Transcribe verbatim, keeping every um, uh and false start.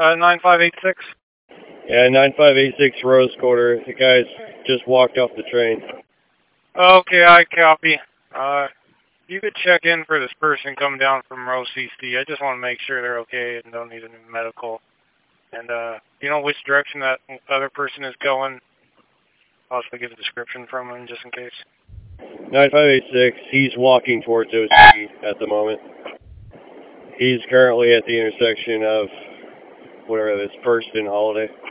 Uh, nine five eight six. Yeah, nine five eight six Rose Quarter. The guys just walked off the train. Okay, I copy. Uh, you could check in for this person coming down from Rose C C. I just want to make sure they're okay and don't need any medical. And, uh, you know which direction that other person is going? Possibly give a description from him just in case. nine five eight six, he's walking towards O C at the moment. He's currently at the intersection of whatever this First and Holiday.